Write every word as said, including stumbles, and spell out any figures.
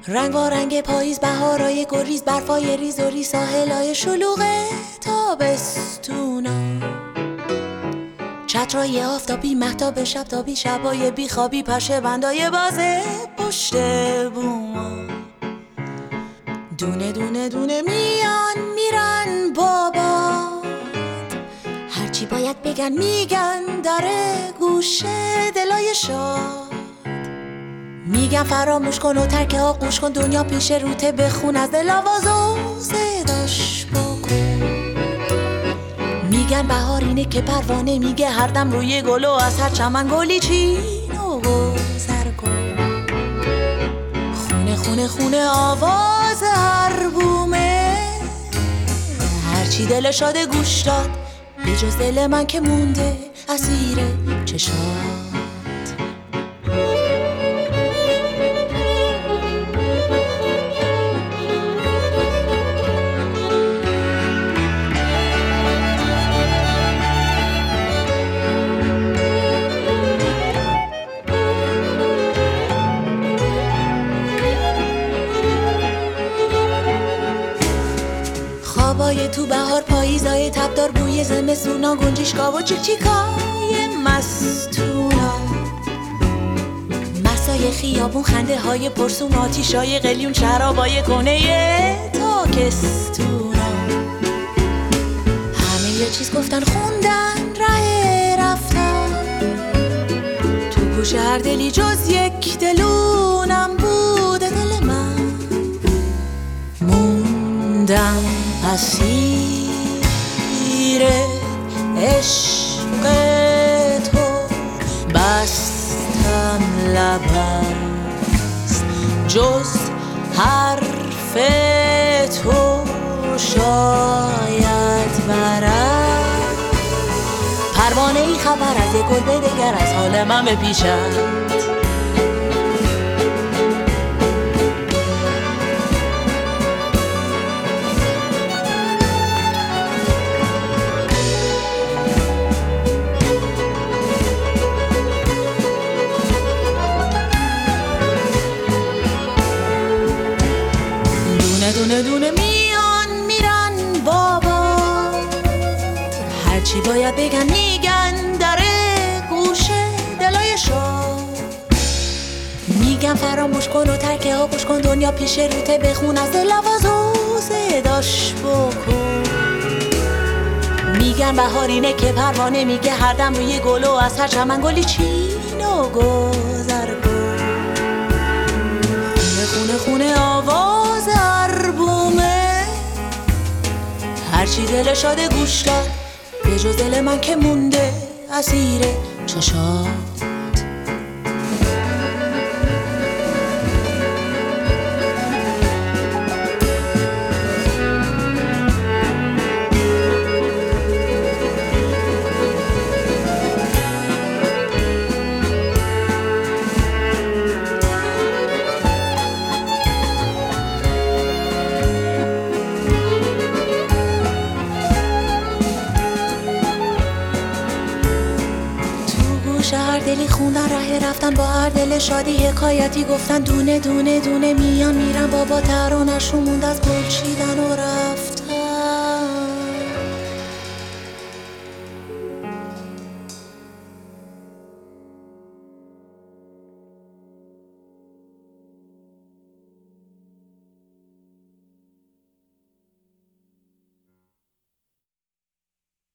رنگ و رنگ پاییز، بهارای گریز، برفای ریز و ریز، ساحلای شلوغ تابستونا، چترای آفتابی، مهتاب شبتابی، شبای بیخوابی، پشه بندای بازه پشت بوما، دونه دونه دونه میان میرن بابا، هرچی باید بگن میگن، داره گوشه دلای شاد، میگن فراموش کن و ترک آغوش کن، دنیا پیش روته، بخون از دل آواز و صداش بکن، میگن بهار اینه که پروانه میگه هر دم روی گل و از هر چمن گلی چین و گذر کن، خونه خونه خونه آواز هر بومه، هرچی دل شاده گوش داد، به جز دل من که مونده اسیر چشات. خوابای تو بهار، پاییزای تبدار، بوی زمستونا، گنجشگاه و چیک چیکای مستونا، مسای خیابون، خنده های پرسون، آتیشای قلیون، شرابای کنه تاکستونا، همه یه چیز گفتن خوندن ره رفتن، تو گوش هر دلی جز یک دلونم بوده دل من، موندم اسیر عشق تو، بستم لب از جز حرف تو شاید برد، پروانه ای خبر از یک گل دگر، از حال من بپیچد، دونه دونه میان میرن بابا، هرچی باید بگن میگن، داره گوشه دلای شاد، میگن فراموش کن و ترک آغوش کن، دنیا پیش روته، بخون از دل آواز و صداش بکن، میگن بهار اینه که پروانه میگه هر دم روی گل و از هر چمن گلی چین و گذر کن، خونه خونه خونه آواز هر بومه، هرچی دل شاده گوش داد، به جز دل من که مونده اسیر چشات. هر دلی خوندن ره رفتن، با هر دل شادی حکایتی گفتن، دونه دونه دونه میان میرن بابا، ترانه‌شون موند از گل چیدن و رفتن.